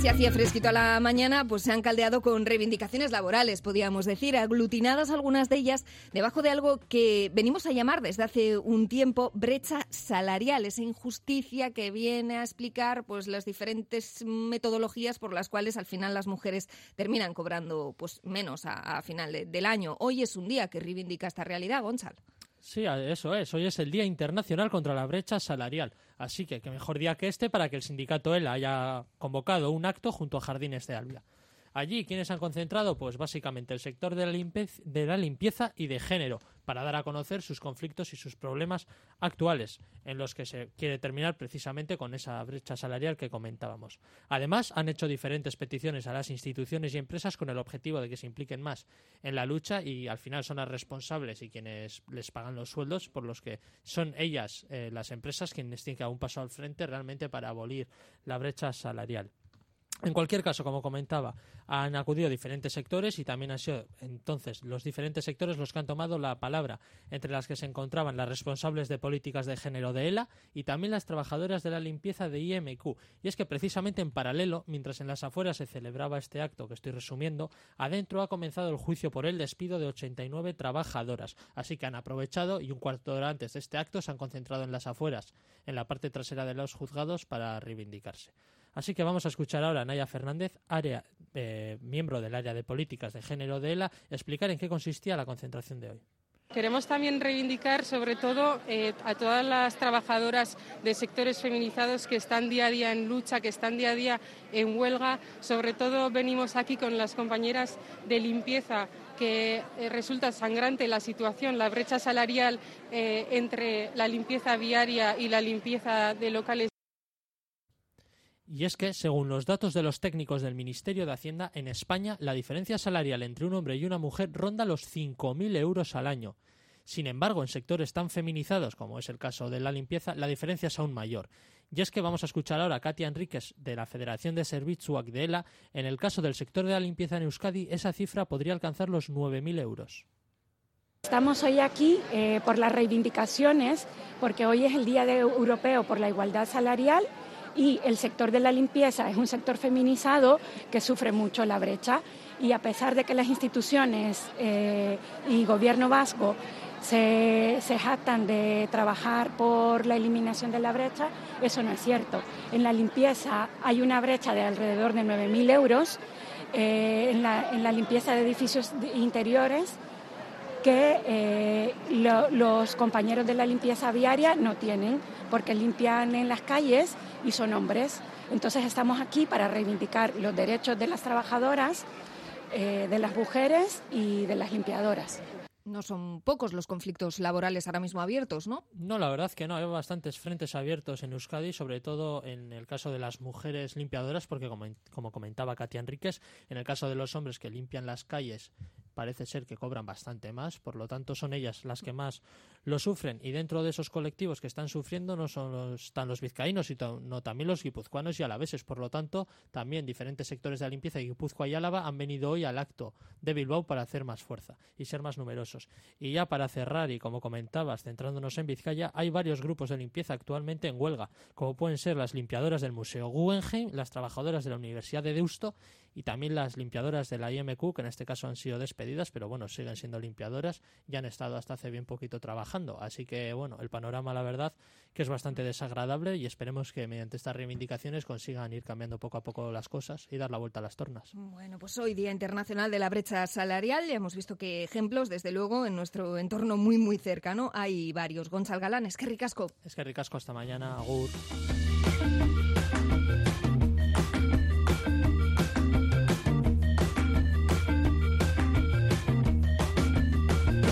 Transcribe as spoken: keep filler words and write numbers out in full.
si hacía fresquito a la mañana, pues se han caldeado con reivindicaciones laborales, podríamos decir, aglutinadas algunas de ellas debajo de algo que venimos a llamar desde hace un tiempo brecha salarial, esa injusticia que viene a explicar pues las diferentes metodologías por las cuales al final las mujeres terminan cobrando pues menos a, a final de, del año. Hoy es un día que reivindica esta realidad, Gonzalo. Sí, eso es. Hoy es el Día Internacional contra la Brecha Salarial. Así que qué mejor día que este para que el sindicato ELA haya convocado un acto junto a Jardines de Ávila. Allí, ¿quiénes han concentrado? Pues básicamente el sector de la, limpieza, de la limpieza y de género, para dar a conocer sus conflictos y sus problemas actuales, en los que se quiere terminar precisamente con esa brecha salarial que comentábamos. Además, han hecho diferentes peticiones a las instituciones y empresas con el objetivo de que se impliquen más en la lucha y al final son las responsables y quienes les pagan los sueldos, por los que son ellas, eh, las empresas, quienes tienen que dar un paso al frente realmente para abolir la brecha salarial. En cualquier caso, como comentaba, han acudido diferentes sectores y también han sido entonces los diferentes sectores los que han tomado la palabra, entre las que se encontraban las responsables de políticas de género de ELA y también las trabajadoras de la limpieza de I M Q. Y es que precisamente en paralelo, mientras en las afueras se celebraba este acto que estoy resumiendo, adentro ha comenzado el juicio por el despido de ochenta y nueve trabajadoras. Así que han aprovechado y un cuarto de hora antes de este acto se han concentrado en las afueras, en la parte trasera de los juzgados, para reivindicarse. Así que vamos a escuchar ahora a Naya Fernández, área, eh, miembro del área de políticas de género de ELA, explicar en qué consistía la concentración de hoy. Queremos también reivindicar, sobre todo, eh, a todas las trabajadoras de sectores feminizados que están día a día en lucha, que están día a día en huelga. Sobre todo venimos aquí con las compañeras de limpieza, que eh, resulta sangrante la situación, la brecha salarial eh, entre la limpieza viaria y la limpieza de locales. Y es que, según los datos de los técnicos del Ministerio de Hacienda, en España la diferencia salarial entre un hombre y una mujer ronda los cinco mil euros al año. Sin embargo, en sectores tan feminizados como es el caso de la limpieza, la diferencia es aún mayor. Y es que vamos a escuchar ahora a Katia Enríquez, de la Federación de Zerbitzuak de ELA. En el caso del sector de la limpieza en Euskadi, esa cifra podría alcanzar los nueve mil euros. Estamos hoy aquí eh, por las reivindicaciones, porque hoy es el Día de Europeo por la Igualdad Salarial. Y el sector de la limpieza es un sector feminizado que sufre mucho la brecha, y a pesar de que las instituciones eh, y gobierno vasco se, se jactan de trabajar por la eliminación de la brecha, eso no es cierto. En la limpieza hay una brecha de alrededor de nueve mil euros, eh, en, la, en la limpieza de edificios interiores, que eh, lo, los compañeros de la limpieza viaria no tienen, porque limpian en las calles y son hombres. Entonces estamos aquí para reivindicar los derechos de las trabajadoras, eh, de las mujeres y de las limpiadoras. No son pocos los conflictos laborales ahora mismo abiertos, ¿no? No, la verdad que no. Hay bastantes frentes abiertos en Euskadi, sobre todo en el caso de las mujeres limpiadoras, porque como, como comentaba Katia Enríquez, en el caso de los hombres que limpian las calles parece ser que cobran bastante más, por lo tanto son ellas las que más lo sufren, y dentro de esos colectivos que están sufriendo no solo están los vizcaínos, sino también los guipuzcoanos y alaveses. Por lo tanto, también diferentes sectores de la limpieza de Guipúzcoa y Álava han venido hoy al acto de Bilbao para hacer más fuerza y ser más numerosos. Y ya para cerrar, y como comentabas, centrándonos en Vizcaya, hay varios grupos de limpieza actualmente en huelga, como pueden ser las limpiadoras del Museo Guggenheim, las trabajadoras de la Universidad de Deusto y también las limpiadoras de la I M Q, que en este caso han sido despedidas, pero bueno, siguen siendo limpiadoras y han estado hasta hace bien poquito trabajando. Así que bueno, el panorama, la verdad, que es bastante desagradable, y esperemos que mediante estas reivindicaciones consigan ir cambiando poco a poco las cosas y dar la vuelta a las tornas. Bueno, pues hoy Día Internacional de la Brecha Salarial, ya hemos visto que ejemplos, desde luego, en nuestro entorno muy muy cercano hay varios. Gonzalo Galán, es que ricasco. Es que ricasco, hasta mañana, agur.